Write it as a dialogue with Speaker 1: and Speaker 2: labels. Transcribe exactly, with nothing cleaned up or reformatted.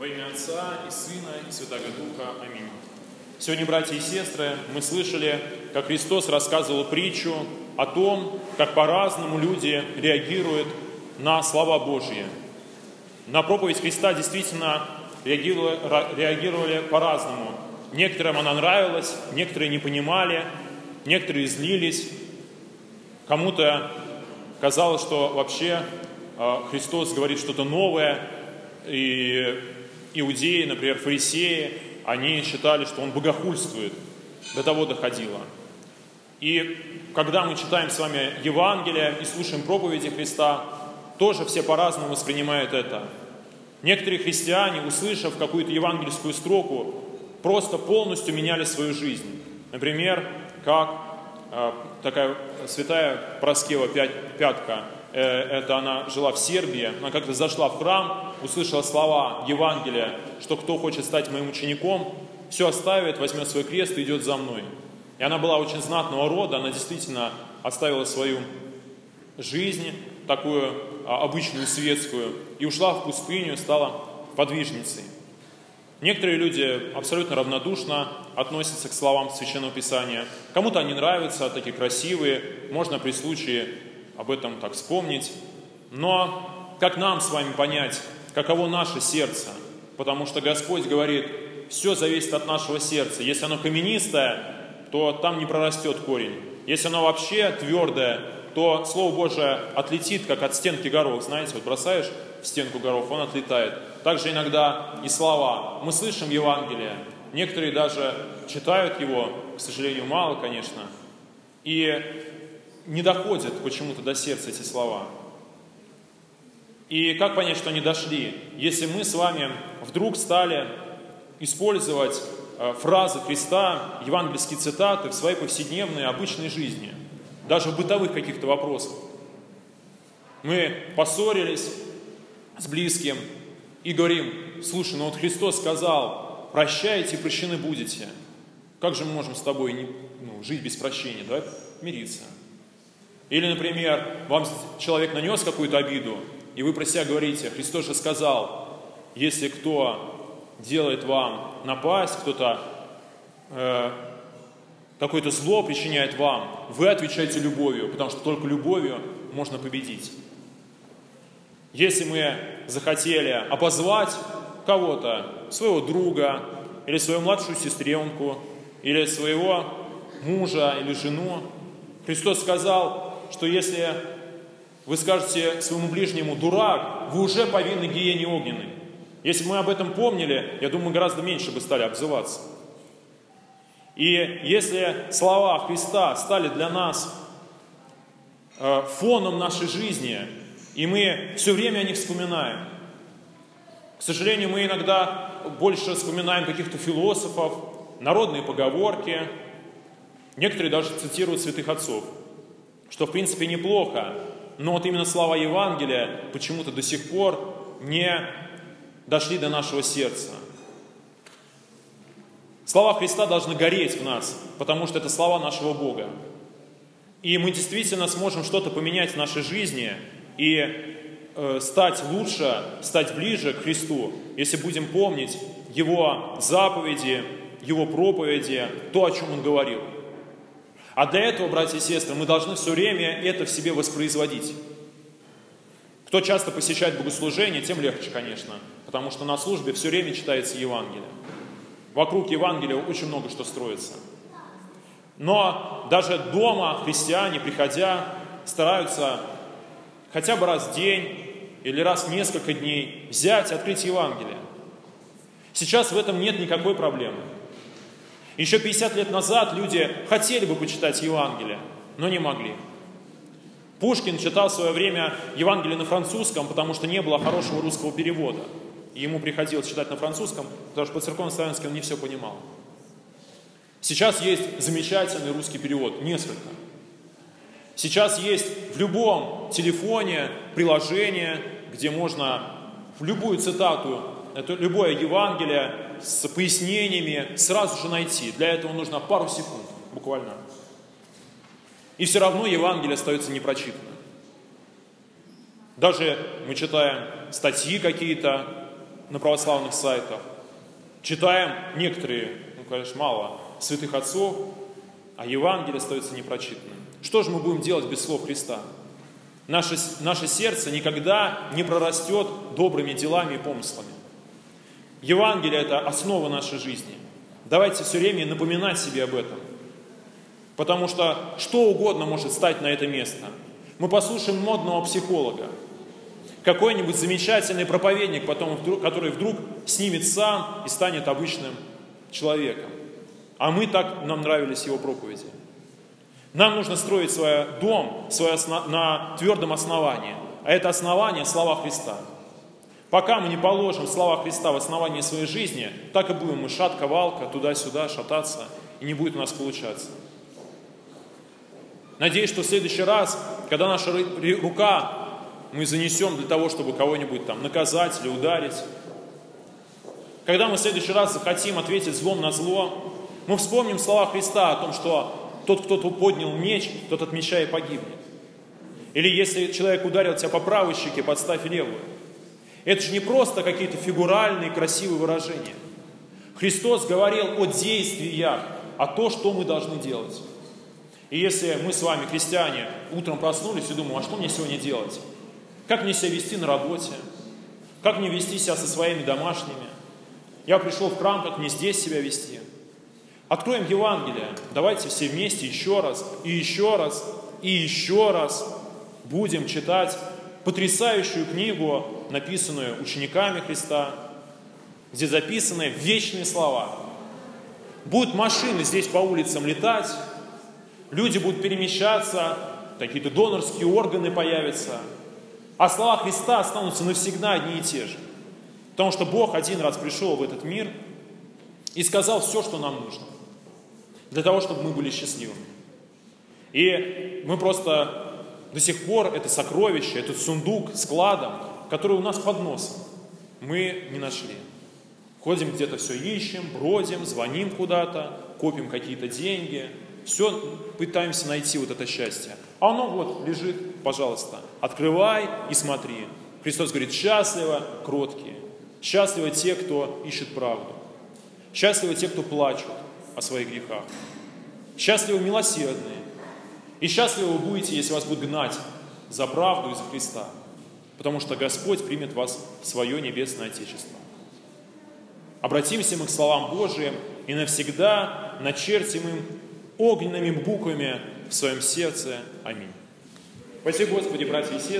Speaker 1: Во имя Отца и Сына и Святаго Духа. Аминь. Сегодня, братья и сестры, мы слышали, как Христос рассказывал притчу о том, как по-разному люди реагируют на слова Божьи. На проповедь Христа действительно реагировали, реагировали по-разному. Некоторым она нравилась, некоторые не понимали, некоторые злились. Кому-то казалось, что вообще Христос говорит что-то новое, и иудеи, например, фарисеи, они считали, что Он богохульствует. До того доходило. И когда мы читаем с вами Евангелие и слушаем проповеди Христа, тоже все по-разному воспринимают это. Некоторые христиане, услышав какую-то евангельскую строку, просто полностью меняли свою жизнь. Например, как э, такая святая Параскева Пятка, э, это она жила в Сербии, она как-то зашла в храм, услышала слова Евангелия, что кто хочет стать моим учеником, все оставит, возьмет свой крест и идет за мной. И она была очень знатного рода, она действительно оставила свою жизнь, такую обычную светскую, и ушла в пустыню, стала подвижницей. Некоторые люди абсолютно равнодушно относятся к словам Священного Писания. Кому-то они нравятся, такие красивые, можно при случае об этом так вспомнить. Но как нам с вами понять, каково наше сердце? Потому что Господь говорит, все зависит от нашего сердца. Если оно каменистое, то там не прорастет корень. Если оно вообще твердое, то Слово Божие отлетит, как от стенки горох. Знаете, вот бросаешь в стенку горох, он отлетает. Также иногда и слова. Мы слышим Евангелие, некоторые даже читают его, к сожалению, мало, конечно, и не доходят почему-то до сердца эти слова. И как понять, что они дошли? Если мы с вами вдруг стали использовать фразы Христа, евангельские цитаты в своей повседневной, обычной жизни, даже в бытовых каких-то вопросах. Мы поссорились с близким и говорим, слушай, ну вот Христос сказал, прощайте и прощены будете. Как же мы можем с тобой не, ну, жить без прощения? Давай мириться. Или, например, вам человек нанес какую-то обиду, и вы про себя говорите, Христос же сказал, если кто делает вам напасть, кто-то э, какое-то зло причиняет вам, вы отвечаете любовью, потому что только любовью можно победить. Если мы захотели обозвать кого-то, своего друга, или свою младшую сестренку, или своего мужа, или жену, Христос сказал, что если вы скажете своему ближнему «дурак», вы уже повинны гиене огненной. Если бы мы об этом помнили, я думаю, гораздо меньше бы стали обзываться. И если слова Христа стали для нас э, фоном нашей жизни, и мы все время о них вспоминаем, к сожалению, мы иногда больше вспоминаем каких-то философов, народные поговорки, некоторые даже цитируют святых отцов, что в принципе неплохо, но вот именно слова Евангелия почему-то до сих пор не дошли до нашего сердца. Слова Христа должны гореть в нас, потому что это слова нашего Бога. И мы действительно сможем что-то поменять в нашей жизни и э, стать лучше, стать ближе к Христу, если будем помнить Его заповеди, Его проповеди, то, о чем Он говорил. А для этого, братья и сестры, мы должны все время это в себе воспроизводить. Кто часто посещает богослужение, тем легче, конечно, потому что на службе все время читается Евангелие. Вокруг Евангелия очень много что строится. Но даже дома христиане, приходя, стараются хотя бы раз в день или раз в несколько дней взять, открыть Евангелие. Сейчас в этом нет никакой проблемы. Еще пятьдесят лет назад люди хотели бы почитать Евангелие, но не могли. Пушкин читал в свое время Евангелие на французском, потому что не было хорошего русского перевода. И ему приходилось читать на французском, потому что по-церковно-славянски он не все понимал. Сейчас есть замечательный русский перевод, несколько. Сейчас есть в любом телефоне приложение, где можно в любую цитату, это любое Евангелие с пояснениями сразу же найти. Для этого нужно пару секунд, буквально. И все равно Евангелие остается непрочитанным. Даже мы читаем статьи какие-то, на православных сайтах, читаем некоторые, ну, конечно, мало, святых отцов, а Евангелие остается непрочитанным. Что же мы будем делать без слов Христа? Наше, наше сердце никогда не прорастет добрыми делами и помыслами. Евангелие – это основа нашей жизни. Давайте все время напоминать себе об этом. Потому что что угодно может стать на это место. Мы послушаем модного психолога, какой-нибудь замечательный проповедник, потом вдруг, который вдруг снимет сам и станет обычным человеком. А мы так, нам нравились его проповеди. Нам нужно строить свой дом свой основ... на твердом основании. А это основание – слова Христа. Пока мы не положим слова Христа в основании своей жизни, так и будем мы шатка-валка, туда-сюда шататься, и не будет у нас получаться. Надеюсь, что в следующий раз, когда наша рука мы занесем для того, чтобы кого-нибудь там наказать или ударить, когда мы в следующий раз захотим ответить злом на зло, мы вспомним слова Христа о том, что тот, кто поднял меч, тот от меча и погибнет. Или если человек ударил тебя по правой щеке, подставь левую. Это же не просто какие-то фигуральные, красивые выражения. Христос говорил о действиях, о том, что мы должны делать. И если мы с вами, христиане, утром проснулись и думаем, а что мне сегодня делать? Как мне себя вести на работе? Как мне вести себя со своими домашними? Я пришел в храм, как мне здесь себя вести? Откроем Евангелие. Давайте все вместе еще раз, и еще раз, и еще раз будем читать потрясающую книгу, написанную учениками Христа, где записаны вечные слова. Будут машины здесь по улицам летать, люди будут перемещаться, какие-то донорские органы появятся, а слова Христа останутся навсегда одни и те же. Потому что Бог один раз пришел в этот мир и сказал все, что нам нужно, для того, чтобы мы были счастливыми. И мы просто до сих пор это сокровище, этот сундук с кладом, который у нас под носом, мы не нашли. Ходим где-то все ищем, бродим, звоним куда-то, копим какие-то деньги, все пытаемся найти вот это счастье. А оно вот лежит, пожалуйста, открывай и смотри. Христос говорит, счастливы кроткие, счастливы те, кто ищет правду, счастливы те, кто плачут о своих грехах, счастливы милосердные, и счастливы вы будете, если вас будут гнать за правду и за Христа, потому что Господь примет вас в свое небесное Отечество. Обратимся мы к словам Божиим и навсегда начертим им огненными буквами в своем сердце. Аминь. Спасибо, Господи, братья и сестры.